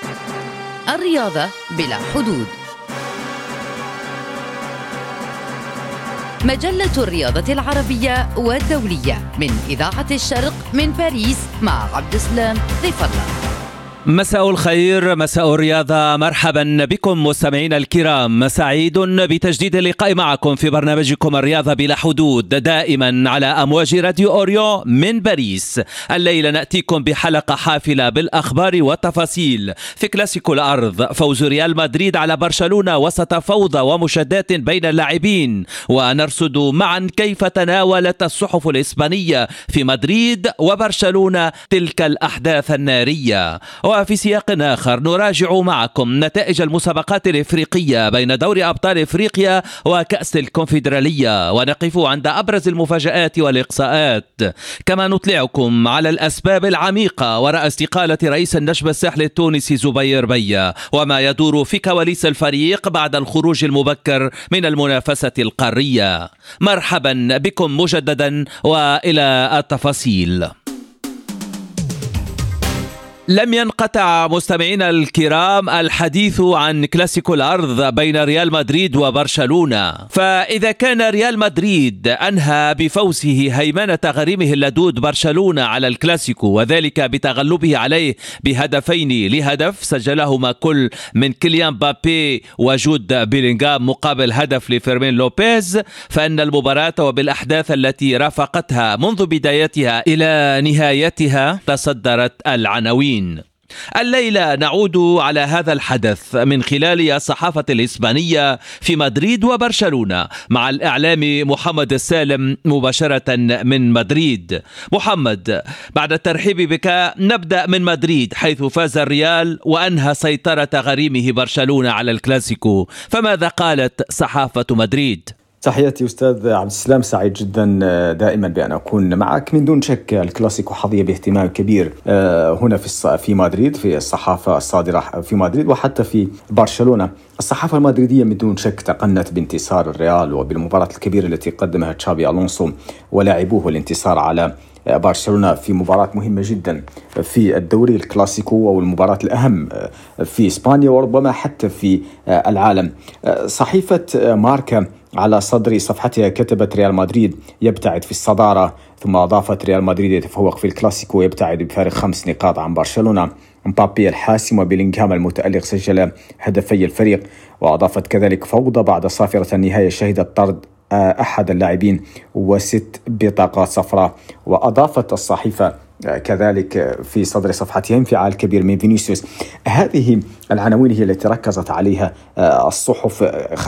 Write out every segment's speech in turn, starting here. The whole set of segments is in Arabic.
الرياضة بلا حدود. مجلة الرياضة العربية والدولية من إذاعة الشرق من باريس مع عبد السلام ضيف الله. مساء الخير، مساء الرياضة. مرحبا بكم مستمعينا الكرام، سعيد بتجديد اللقاء معكم في برنامجكم الرياضة بلا حدود، دائما على أمواج راديو أوريو من باريس. الليلة نأتيكم بحلقة حافلة بالأخبار والتفاصيل في كلاسيكو الأرض، فوز ريال مدريد على برشلونة وسط فوضى ومشادات بين اللاعبين، ونرصد معا كيف تناولت الصحف الإسبانية في مدريد وبرشلونة تلك الأحداث النارية. وفي سياق آخر نراجع معكم نتائج المسابقات الإفريقية بين دوري أبطال إفريقيا وكأس الكونفدرالية، ونقف عند أبرز المفاجآت والإقصاءات. كما نطلعكم على الأسباب العميقة وراء استقالة رئيس النجم الساحلي التونسي زبير بيا، وما يدور في كواليس الفريق بعد الخروج المبكر من المنافسة القارية. مرحبا بكم مجددا وإلى التفاصيل. لم ينقطع مستمعينا الكرام الحديث عن كلاسيكو الأرض بين ريال مدريد وبرشلونة، فإذا كان ريال مدريد أنهى بفوزه هيمنة غريمه اللدود برشلونة على الكلاسيكو، وذلك بتغلبه عليه بهدفين لهدف سجلهما كل من كيليان مبابي وجود بيلينغهام مقابل هدف لفيرمين لوبيز، فإن المباراة وبالأحداث التي رافقتها منذ بدايتها إلى نهايتها تصدرت العناوين. الليلة نعود على هذا الحدث من خلال الصحافة الإسبانية في مدريد وبرشلونة مع الإعلامي محمد السالم مباشرة من مدريد. محمد، بعد الترحيب بك نبدأ من مدريد، حيث فاز الريال وأنهى سيطرة غريمه برشلونة على الكلاسيكو، فماذا قالت صحافة مدريد؟ تحياتي أستاذ عبد السلام، سعيد جدا دائما بأن أكون معك. من دون شك الكلاسيكو حظي باهتمام كبير هنا في مدريد، في الصحافة الصادرة في مدريد وحتى في برشلونة. الصحافة المدريدية من دون شك تقنت بانتصار الريال وبالمباراة الكبيرة التي قدمها تشابي ألونسو ولاعبوه، الانتصار على برشلونة في مباراة مهمة جدا في الدوري الكلاسيكو والمباراة الأهم في إسبانيا وربما حتى في العالم. صحيفة ماركا على صدر صفحتها كتبت: ريال مدريد يبتعد في الصدارة، ثم أضافت: ريال مدريد يتفوق في الكلاسيكو ويبتعد بفارق 5 نقاط عن برشلونة. مبابي الحاسم وبيلينغهام المتألق سجل هدفي الفريق. وأضافت كذلك: فوضى بعد صافرة النهاية شهدت طرد أحد اللاعبين و6 بطاقات صفراء. وأضافت الصحيفة كذلك في صدر صفحتها: انفعال كبير من فينيسيوس. هذه العناوين هي التي ركزت عليها الصحف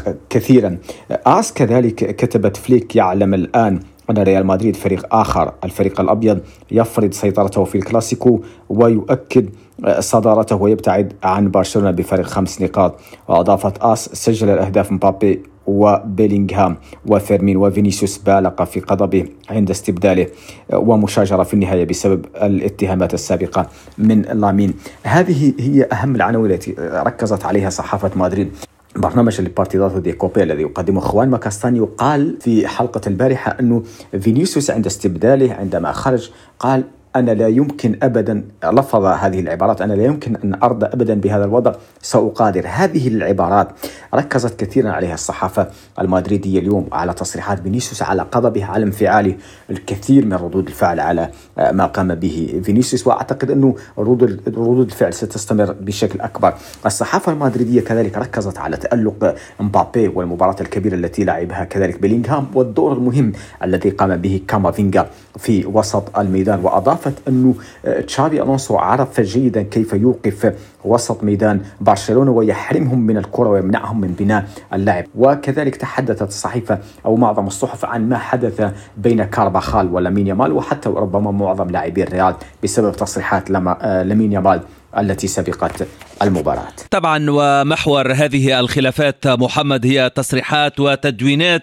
كثيرا. آس كذلك كتبت: فليك يعلم الآن أن ريال مدريد فريق آخر، الفريق الأبيض يفرض سيطرته في الكلاسيكو ويؤكد صدارته ويبتعد عن برشلونة بفارق 5 نقاط. وأضافت آس: سجل الأهداف مبابي وبيلينغهام وفيرمين وفينيسيوس بالغ في غضبه عند استبداله ومشاجرة في النهاية بسبب الاتهامات السابقة من لامين. هذه هي أهم العناوين التي ركزت عليها صحافة مدريد. برنامج البارتيداتو دي كوبي الذي يقدمه خوان كاستانيو قال في حلقة البارحة أنه فينيسيوس عند استبداله عندما خرج قال: أنا لا يمكن أبدا، لفظ هذه العبارات: أنا لا يمكن أن أرضى أبدا بهذا الوضع، سأقادر. هذه العبارات ركزت كثيرا عليها الصحافة المدريدية اليوم، على تصريحات فينيسيوس، على غضبه، على انفعاله، الكثير من ردود الفعل على ما قام به فينيسيوس. وأعتقد أنه ردود الفعل ستستمر بشكل أكبر. الصحافة المدريدية كذلك ركزت على تألق مبابي والمباراة الكبيرة التي لعبها كذلك بيلينغهام والدور المهم الذي قام به كامافينجا في وسط الميدان. وأضافت أنه تشابي ألونسو عرف جيدا كيف يوقف وسط ميدان برشلونة ويحرمهم من الكرة ويمنعهم من بناء اللعب. وكذلك تحدثت الصحيفة أو معظم الصحف عن ما حدث بين كارفاخال ولامين يامال وحتى ربما معظم لاعبي الريال بسبب تصريحات لامين يامال التي سبقت المباراة. طبعا ومحور هذه الخلافات محمد هي تصريحات وتدوينات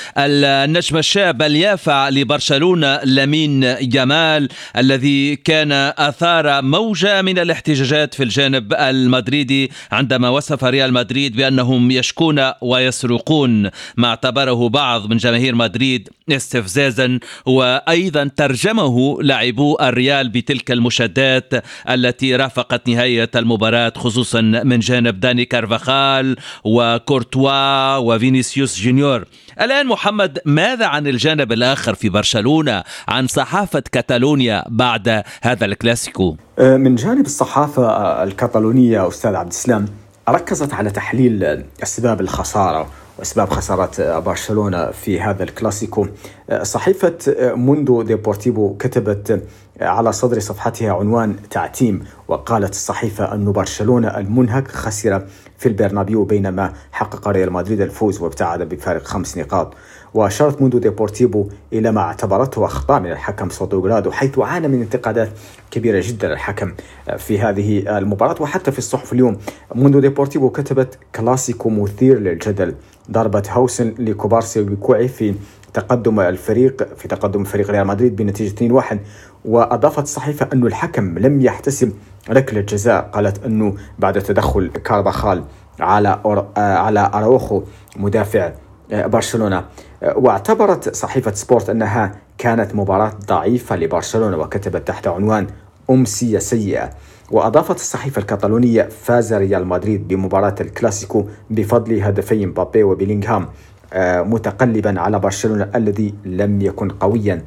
النجم الشاب اليافع لبرشلونة لامين يامال، الذي كان أثار موجة من الاحتجاجات في الجانب المدريدي عندما وصف ريال مدريد بأنهم يشكون ويسرقون، ما اعتبره بعض من جماهير مدريد استفزازا، وأيضا ترجمه لاعبو الريال بتلك المشادات التي رافقت نهاية المباراة التغييرات خصوصا من جانب داني كارفاخال وكورتوا وفينيسيوس جونيور. الآن محمد، ماذا عن الجانب الآخر في برشلونة، عن صحافة كاتالونيا بعد هذا الكلاسيكو؟ من جانب الصحافة الكتالونية أستاذ عبد السلام ركزت على تحليل أسباب الخسارة وأسباب خسارة برشلونة في هذا الكلاسيكو. صحيفة موندو ديبورتيفو كتبت على صدر صفحتها عنوان تعتيم، وقالت الصحيفة أن برشلونة المنهك خسر في البرنابيو بينما حقق ريال مدريد الفوز وابتعد بفارق 5 نقاط. وأشارت موندو ديبورتيفو إلى ما اعتبرته أخطاء من الحكم سوتوغرادو، حيث عانى من انتقادات كبيرة جدا الحكم في هذه المباراة. وحتى في الصحف اليوم موندو ديبورتيفو كتبت كلاسيكو مثير للجدل، ضربة هاوسن لكوبارسي وكوعي في تقدم فريق ريال مدريد بنتيجة 2-1. وأضافت الصحيفة أن الحكم لم يحتسب ركلة جزاء، قالت أنه بعد تدخل كارفاخال على أراوخو مدافع برشلونة. واعتبرت صحيفة سبورت أنها كانت مباراة ضعيفة لبرشلونة، وكتبت تحت عنوان أمسية سيئة. وأضافت الصحيفة الكتالونية فاز ريال مدريد بمباراة الكلاسيكو بفضل هدفي مبابي وبيلينغهام، متقلبا على برشلونة الذي لم يكن قويا.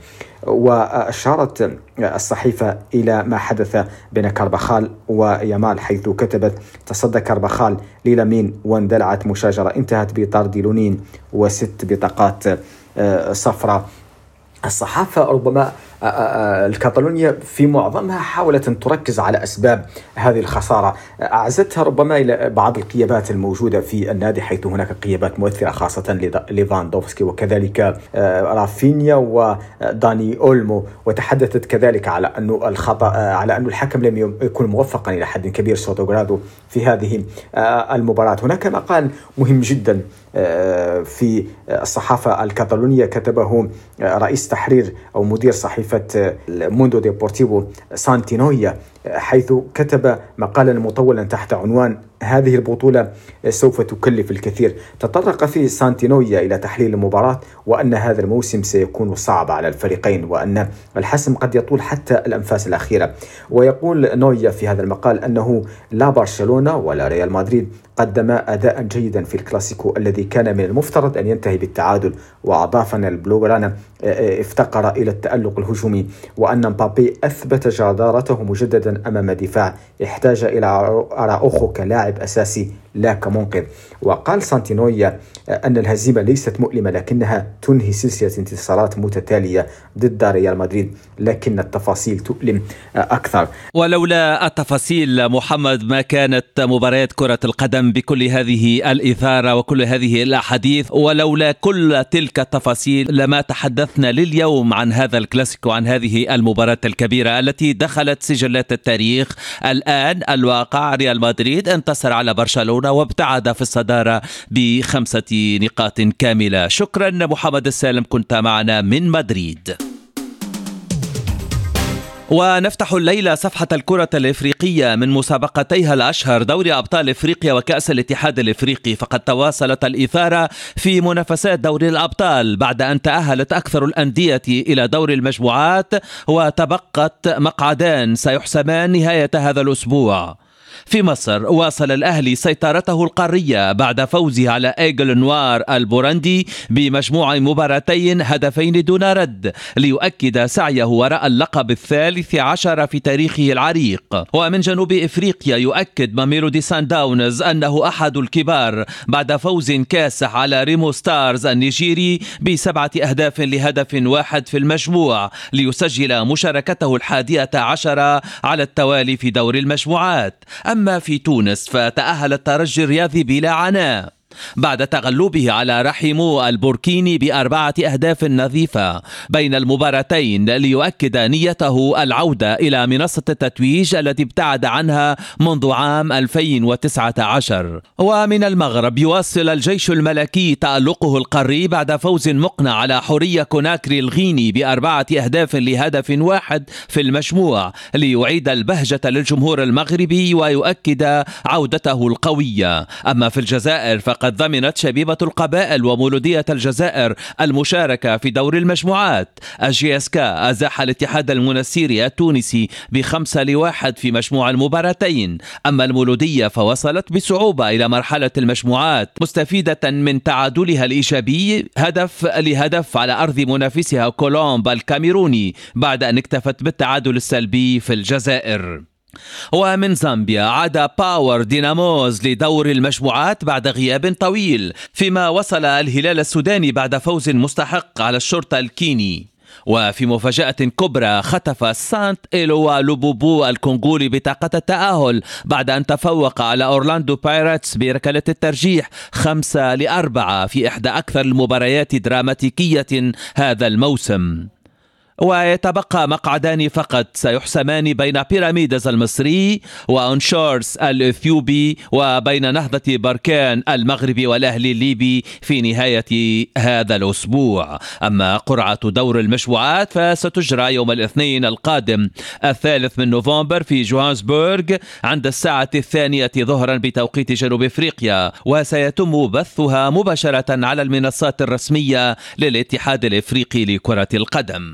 وأشارت الصحيفة إلى ما حدث بين كارفاخال ويامال، حيث كتبت تصدى كارفاخال للامين واندلعت مشاجرة انتهت بطرد لونين و6 بطاقات صفراء. الصحافة ربما الكتالونية في معظمها حاولت أن تركز على أسباب هذه الخسارة، أعزتها ربما إلى بعض القيادات الموجودة في النادي، حيث هناك قيادات مؤثرة خاصة ليفاندوفسكي وكذلك رافينيا وداني أولمو. وتحدثت كذلك على أنه على أن الحكم لم يكن موفقا إلى حد كبير سوتوغرادو في هذه المباراة. هناك مقال مهم جدا في الصحافة الكتالونية كتبه رئيس تحرير أو مدير صحيفة موندو ديبورتيفو سانتينويا، حيث كتب مقالا مطولا تحت عنوان هذه البطولة سوف تكلف الكثير. تطرق فيه سانتينويا إلى تحليل المباراة وأن هذا الموسم سيكون صعب على الفريقين وأن الحسم قد يطول حتى الأنفاس الأخيرة. ويقول نويا في هذا المقال أنه لا برشلونة ولا ريال مدريد قدم أداء جيدا في الكلاسيكو الذي كان من المفترض أن ينتهي بالتعادل. وأضاف أن البلوغرانا افتقر إلى التألق الهجومي، وأن مبابي أثبت جدارته مجددا أمام دفاع احتاج إلى أراوخو كلاعب أساسي لا كمنقذ. وقال سانتينويا أن الهزيمة ليست مؤلمة لكنها تنهي سلسلة انتصارات متتالية ضد ريال مدريد، لكن التفاصيل تؤلم أكثر. ولولا التفاصيل محمد ما كانت مباريات كرة القدم بكل هذه الإثارة وكل هذه الأحاديث، ولولا كل تلك التفاصيل لما تحدثنا لليوم عن هذا الكلاسيكو، عن هذه المباراة الكبيرة التي دخلت سجلات التاريخ. الآن الواقع ريال مدريد انتصر على برشلونة وابتعد في الصدارة ب5 نقاط كاملة. شكرا محمد السالم، كنت معنا من مدريد. ونفتح الليلة صفحة الكرة الإفريقية من مسابقتيها الأشهر دوري أبطال إفريقيا وكأس الاتحاد الإفريقي، فقد تواصلت الإثارة في منافسات دوري الأبطال بعد أن تأهلت أكثر الأندية إلى دور المجموعات وتبقت مقعدان سيحسمان نهاية هذا الأسبوع. في مصر واصل الأهلي سيطرته القارية بعد فوزه على إيجل نوار البورندي بمجموع مباراتين هدفين دون رد ليؤكد سعيه وراء اللقب 13 في تاريخه العريق. ومن جنوب إفريقيا يؤكد ماميلودي سان داونز أنه أحد الكبار بعد فوز كاسح على ريمو ستارز النيجيري ب7 أهداف لهدف واحد في المجموع ليسجل مشاركته 11 على التوالي في دور المجموعات. أما في تونس فتأهل الترجي الرياضي بلا عناء بعد تغلبه على رحيمو البوركيني ب4 أهداف نظيفة بين المباراتين ليؤكد نيته العودة إلى منصة التتويج التي ابتعد عنها منذ عام 2019. ومن المغرب يواصل الجيش الملكي تألقه القاري بعد فوز مقنع على حورية كوناكري الغيني ب4 أهداف لهدف واحد في المجموع ليعيد البهجة للجمهور المغربي ويؤكد عودته القوية. أما في الجزائر فقد وقد ضمنت شبيبة القبائل ومولودية الجزائر المشاركة في دور المجموعات. GSK أزاح الاتحاد المنستيري التونسي ب5-1 في مجموع المباراتين. أما المولودية فوصلت بصعوبة إلى مرحلة المجموعات مستفيدة من تعادلها الإيجابي 1-1 على أرض منافسها كولومب الكاميروني بعد أن اكتفت بالتعادل السلبي في الجزائر. ومن زامبيا عاد باور ديناموز لدور المجموعات بعد غياب طويل، فيما وصل الهلال السوداني بعد فوز مستحق على الشرطة الكيني. وفي مفاجأة كبرى خطف سانت إلوا لوبوبو الكونغولي بطاقة التأهل بعد أن تفوق على أورلاندو بايرتس بركلة الترجيح 5-4 في إحدى أكثر المباريات دراماتيكية هذا الموسم. ويتبقى مقعدان فقط سيحسمان بين بيراميدز المصري وأنشورس الإثيوبي وبين نهضة بركان المغربي والأهلي الليبي في نهاية هذا الأسبوع. أما قرعة دور المجموعات فستجرى يوم الاثنين القادم 3 نوفمبر في جوهانسبورغ عند الساعة 2 ظهرا بتوقيت جنوب أفريقيا، وسيتم بثها مباشرة على المنصات الرسمية للاتحاد الإفريقي لكرة القدم.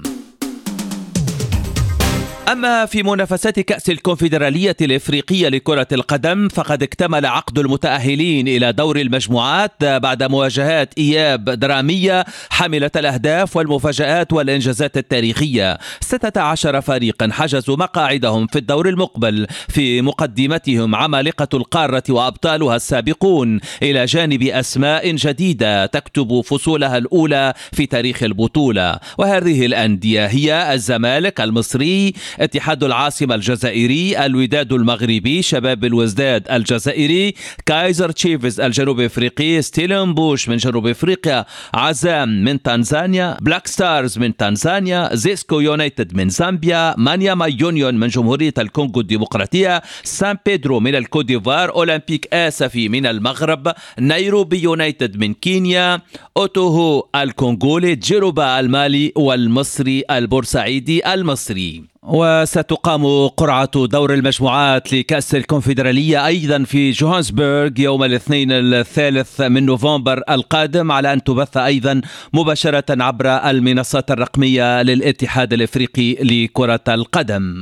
أما في منافسات كأس الكونفدرالية الإفريقية لكرة القدم فقد اكتمل عقد المتأهلين إلى دور المجموعات بعد مواجهات إياب درامية حاملة الأهداف والمفاجآت والإنجازات التاريخية. 16 فريقا حجزوا مقاعدهم في الدور المقبل، في مقدمتهم عمالقة القارة وأبطالها السابقون، إلى جانب أسماء جديدة تكتب فصولها الأولى في تاريخ البطولة. وهذه الأندية هي الزمالك المصري، اتحاد العاصمة الجزائري، الوداد المغربي، شباب الوزداد الجزائري، كايزر تشيفز الجنوب افريقي، ستيلنبوش من جنوب افريقيا، عزام من تنزانيا، بلاك ستارز من تنزانيا، زيسكو يونايتد من زامبيا، مانياما يونيون من جمهورية الكونغو الديمقراطية، سان بيدرو من الكوديفوار، أولمبيك آسفي من المغرب، نيروبي يونايتد من كينيا، أوتوهو الكونغولي، جيروبا المالي، والمصري البورسعيدي المصري. وستقام قرعة دور المجموعات لكأس الكونفدرالية أيضا في جوهانسبورغ يوم الاثنين 3 نوفمبر القادم، على أن تبث أيضا مباشرة عبر المنصات الرقمية للاتحاد الإفريقي لكرة القدم.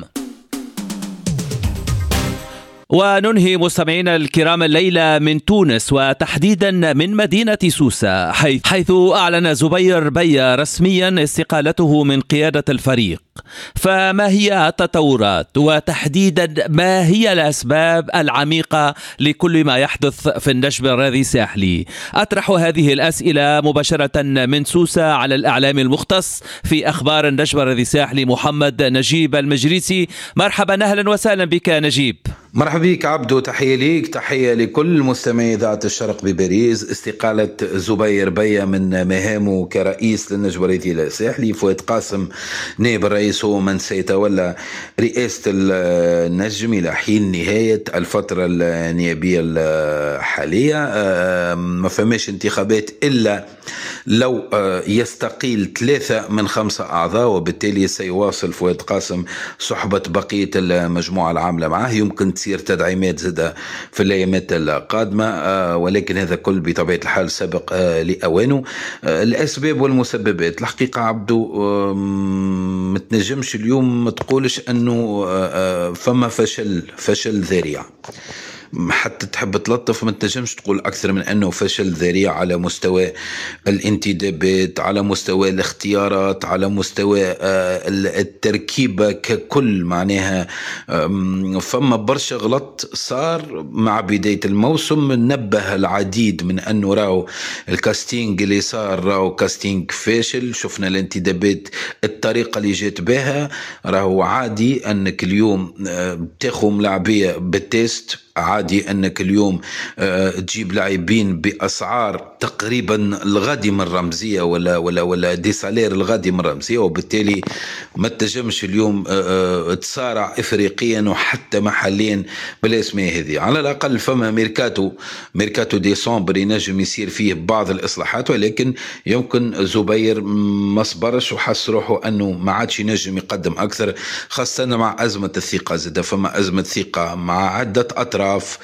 وننهي مستمعينا الكرام الليلة من تونس، وتحديدا من مدينة سوسة، حيث أعلن زبير بيا رسميا استقالته من قيادة الفريق. فما هي التطورات، وتحديدا ما هي الأسباب العميقة لكل ما يحدث في النجم الرياضي الساحلي؟ أطرح هذه الأسئلة مباشرة من سوسة على الإعلام المختص في أخبار النجم الرياضي الساحلي محمد نجيب المجريسي. مرحبا، أهلا وسهلا بك نجيب. مرحبا بك عبدو، تحية ليك، تحية لكل مستمعي إذاعة الشرق بباريس. استقالة زبير بيا من مهامه كرئيس للنجم الرياضي الساحلي. فؤاد قاسم نائب الرئيس هو من سيتولى رئاسة النجم إلى حين نهاية الفترة النيابية الحالية. ما فماش انتخابات إلا لو يستقيل 3 من 5 أعضاء، وبالتالي سيواصل فؤاد قاسم صحبة بقية المجموعة العاملة معه. يمكن تصير تدعيمات زادة في الأيامات القادمة، ولكن هذا كل بطبيعة الحال سبق لأوانه. الأسباب والمسببات الحقيقة عبدو متنجمش اليوم متقولش أنه فما فشل ذريع، حتى تحب تلطف ما تنجمش تقول أكثر من أنه فشل ذريع على مستوى الانتدابات، على مستوى الاختيارات، على مستوى التركيبة ككل. معناها فما برشا غلط صار مع بداية الموسم. نبه العديد من أنه راو الكاستينج اللي صار راو كاستينج فاشل. شفنا الانتدابات الطريقة اللي جات بها، راهو عادي أنك اليوم تاخو ملاعبية بالتيست، عادي أنك اليوم تجيب لاعبين بأسعار تقريبا الغادي من رمزية ولا دي سالير الغادي من رمزية، وبالتالي ما تجمش اليوم تسارع إفريقيا وحتى محليا بالأسماء هذه. على الأقل فما ميركاتو ديسمبر ينجم يصير فيه بعض الإصلاحات، ولكن يمكن زبير ما صبرش وحس روحه أنه ما عادش ينجم يقدم أكثر، خاصة مع أزمة الثقة. زاد فما أزمة ثقة مع عدة أطراف الاحتراف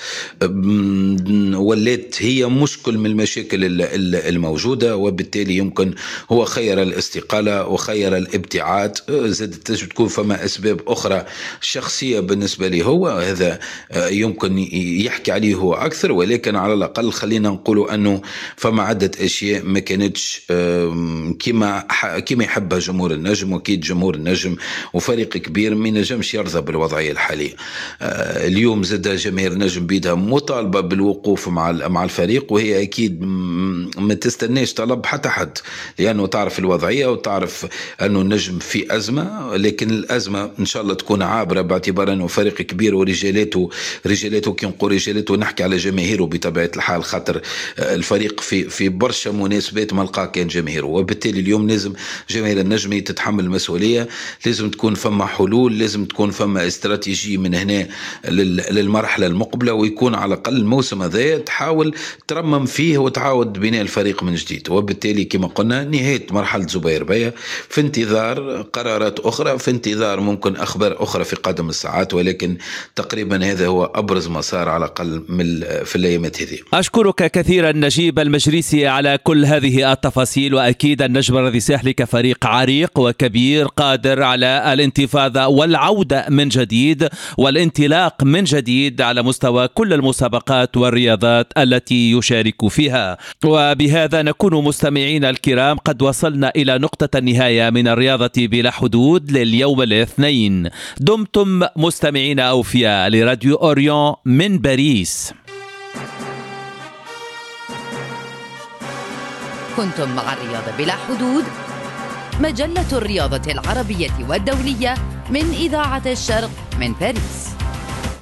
ولات هي مشكل من المشاكل الموجودة، وبالتالي يمكن هو خير الاستقالة وخير الابتعاد. زادت تجب تكون فما أسباب أخرى شخصية بالنسبة لي هو هذا يمكن يحكي عليه هو أكثر، ولكن على الأقل خلينا نقولوا أنه فما عدة أشياء ما كانتش كما يحبها جمهور النجم. وكيد جمهور النجم وفريق كبير ما ينجمش يرضى بالوضعية الحالية. اليوم زاد جماهير النجم بيدها مطالبة بالوقوف مع الفريق، وهي أكيد ما تستناش طلب حتى حد، لأنه تعرف الوضعية وتعرف أنه النجم في أزمة، لكن الأزمة إن شاء الله تكون عابرة باعتبار أنه فريق كبير ورجالاته كي نقول رجالاته نحكي على جماهيره بطبيعة الحال، خاطر الفريق في برشا مناسبات ما لقى كان جماهيره. وبالتالي اليوم لازم جماهير النجم تتحمل المسؤولية، لازم تكون فما حلول، لازم تكون فما استراتيجية من هنا للمرحلة المقبلة، ويكون على الأقل الموسم هذا تحاول ترمم فيه وتعاود بناء الفريق من جديد. وبالتالي كما قلنا نهاية مرحلة زبير بيا، في انتظار قرارات أخرى، في انتظار ممكن أخبار أخرى في قادم الساعات، ولكن تقريبا هذا هو أبرز مسار على الأقل في الأيامات هذه. أشكرك كثيرا نجيب المجريسي على كل هذه التفاصيل، وأكيد النجم الذي سيحلك فريق عريق وكبير قادر على الانتفاضة والعودة من جديد والانطلاق من جديد على مستوى كل المسابقات والرياضات التي يشارك فيها. وبهذا نكون مستمعين الكرام قد وصلنا إلى نقطة النهاية من الرياضة بلا حدود لليوم الاثنين. دمتم مستمعين أوفياء لراديو أوريون من باريس. كنتم مع الرياضة بلا حدود، مجلة الرياضة العربية والدولية من إذاعة الشرق من باريس.